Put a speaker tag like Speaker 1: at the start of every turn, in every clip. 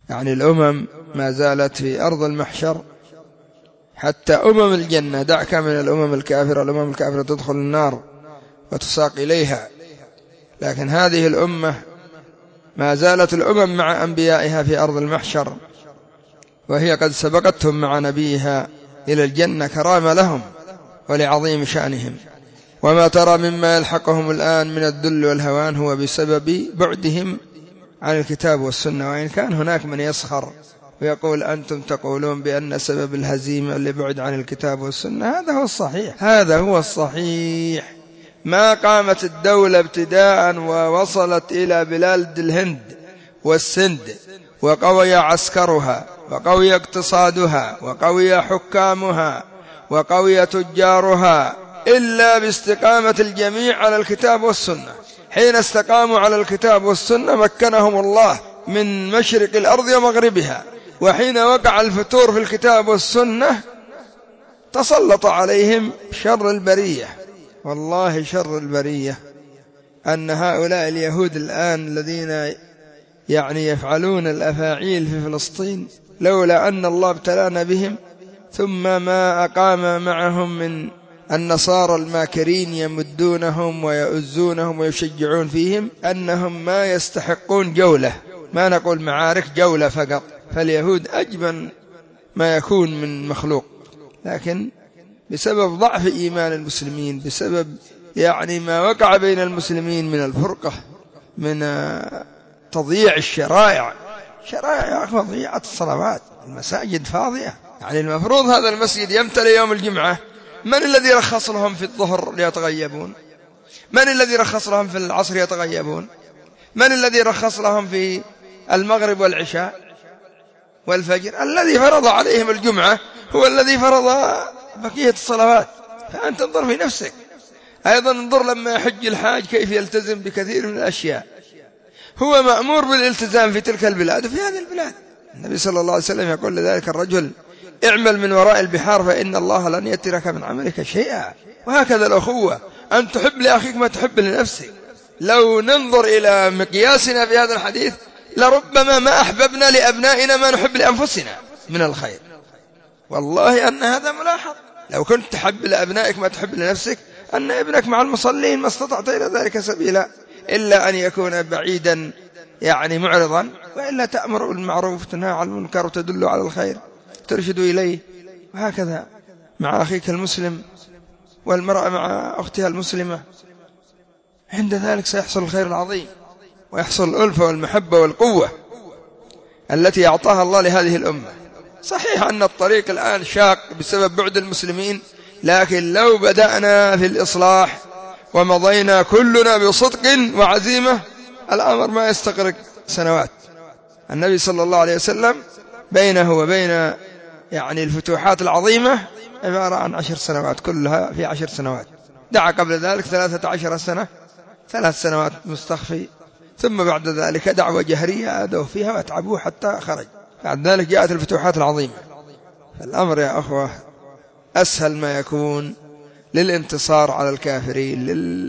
Speaker 1: يعني الأمم ما زالت في أرض المحشر، حتى أمم الجنة، دعك من الأمم الكافرة، الأمم الكافرة تدخل النار وتساق إليها، لكن هذه الأمة ما زالت الأمم مع أنبيائها في أرض المحشر، وهي قد سبقتهم مع نبيها إلى الجنة كرامة لهم ولعظيم شأنهم. وما ترى مما يلحقهم الآن من الذل والهوان هو بسبب بعدهم عن الكتاب والسنة، وإن كان هناك من يسخر ويقول أنتم تقولون بأن سبب الهزيمة لبعد عن الكتاب والسنة. هذا هو الصحيح، هذا هو الصحيح. ما قامت الدولة ابتداء ووصلت إلى بلاد الهند والسند وقوي عسكرها وقوي اقتصادها وقوي حكامها وقوي تجارها إلا باستقامة الجميع على الكتاب والسنة. حين استقاموا على الكتاب والسنة مكنهم الله من مشرق الأرض ومغربها، وحين وقع الفتور في الكتاب والسنة تسلط عليهم شر البرية. والله شر البرية أن هؤلاء اليهود الآن الذين يفعلون الأفاعيل في فلسطين، لولا أن الله ابتلانا بهم ثم ما أقام معهم من النصارى الماكرين يمدونهم ويؤزونهم ويشجعون فيهم، أنهم ما يستحقون جولة، ما نقول معارك، جولة فقط. فاليهود أجبن ما يكون من مخلوق، لكن بسبب ضعف إيمان المسلمين، بسبب ما وقع بين المسلمين من الفرقة، من تضييع الشرائع. شرائع ضيعت الصلوات، المساجد فاضية. المفروض هذا المسجد يمتلئ يوم الجمعة، من الذي رخص لهم في الظهر ليتغيبون؟ من الذي رخص لهم في العصر يتغيبون؟ من الذي رخص لهم في المغرب والعشاء والفجر؟ الذي فرض عليهم الجمعة هو الذي فرض بقية الصلوات. فأنت انظر في نفسك. أيضا انظر لما يحج الحاج كيف يلتزم بكثير من الأشياء، هو مأمور بالالتزام في تلك البلاد وفي هذه البلاد. النبي صلى الله عليه وسلم يقول لذلك الرجل اعمل من وراء البحار فإن الله لن يترك من عملك شيئا. وهكذا الأخوة، أن تحب لأخيك ما تحب لنفسك. لو ننظر إلى مقياسنا في هذا الحديث لربما ما أحببنا لأبنائنا ما نحب لأنفسنا من الخير. والله أن هذا ملاحظ. لو كنت تحب لأبنائك ما تحب لنفسك، أن ابنك مع المصلين ما استطعت إلى ذلك سبيلا، إلا أن يكون بعيدا معرضا، وإلا تأمر بالمعروف وتنهى عن المنكر وتدل على الخير ترشد إليه. وهكذا مع أخيك المسلم، والمرأة مع أختها المسلمة، عند ذلك سيحصل الخير العظيم، ويحصل الألفة والمحبة والقوة التي أعطاها الله لهذه الأمة. صحيح أن الطريق الآن شاق بسبب بعد المسلمين، لكن لو بدأنا في الإصلاح ومضينا كلنا بصدق وعزيمة الأمر ما يستغرق سنوات. النبي صلى الله عليه وسلم بينه وبين الفتوحات العظيمة عبارة عن 10 سنوات، كلها في 10 سنوات. دعا قبل ذلك 13 سنة، 3 سنوات مستخفي، ثم بعد ذلك دعوة جهرية آدوا فيها واتعبوه حتى خرج. بعد ذلك جاءت الفتوحات العظيمة. فالأمر يا أخوة أسهل ما يكون للانتصار على الكافرين،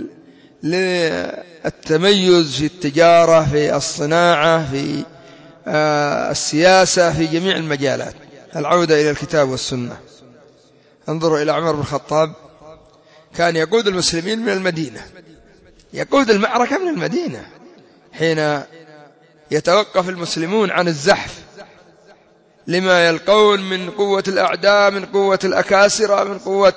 Speaker 1: للتميز في التجارة، في الصناعة، في السياسة، في جميع المجالات. العودة إلى الكتاب والسنة. انظروا إلى عمر بن الخطاب، كان يقود المسلمين من المدينة، يقود المعركة من المدينة. حين يتوقف المسلمون عن الزحف لما يلقون من قوة الأعداء، من قوة الأكاسرة، من قوة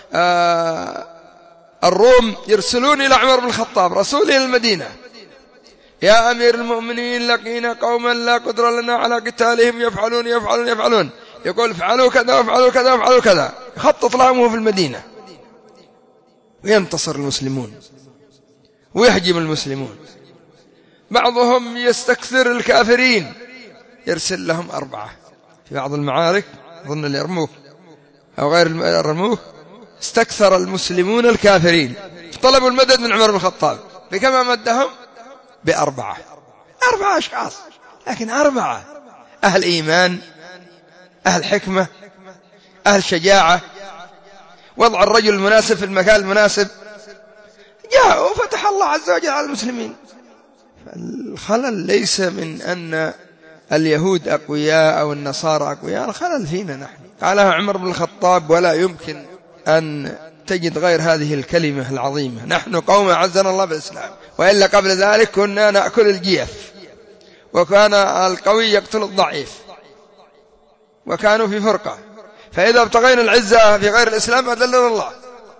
Speaker 1: الروم، يرسلون إلى عمر بن الخطاب رسول إلى المدينة: يا أمير المؤمنين لقينا قوما لا قدر لنا على قتالهم، يفعلون يفعلون يفعلون. يقول افعلوا كذا وافعلوا كذا وافعلوا كذا، يخطط لهم في المدينة، وينتصر المسلمون ويهجم المسلمون. بعضهم يستكثر الكافرين، يرسل لهم 4 في بعض المعارك، ظن اليرموك أو غير اليرموك، استكثر المسلمون الكافرين، طلبوا المدد من عمر بن الخطاب. بكما مدهم؟ ب4 أشخاص، لكن 4 أهل إيمان، أهل حكمة، أهل شجاعة، وضع الرجل المناسب في المكان المناسب، جاءوا فتح الله عز وجل على المسلمين. فالخلل ليس من أن اليهود أقوياء أو النصارى أقوياء، الخلل فينا نحن. قالها عمر بن الخطاب: ولا يمكن أن تجد غير هذه الكلمة العظيمة: نحن قوم أعزنا الله بالإسلام، وإلا قبل ذلك كنا نأكل الجيف، وكان القوي يقتل الضعيف، وكانوا في فرقة، فإذا ابتغينا العزة في غير الإسلام أذلنا الله.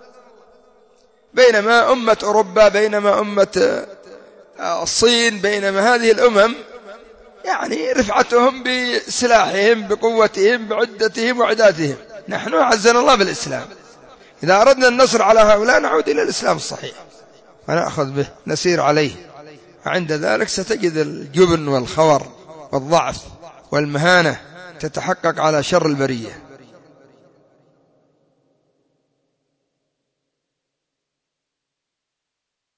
Speaker 1: بينما أمة أوروبا، بينما أمة الصين، بينما هذه الأمم يعني رفعتهم بسلاحهم، بقوتهم، بعدتهم وعداتهم. نحن أعزنا الله بالإسلام، إذا أردنا النصر على هؤلاء نعود إلى الإسلام الصحيح ونأخذ به نسير عليه، وعند ذلك ستجد الجبن والخور والضعف والمهانة تتحقق على شر البرية.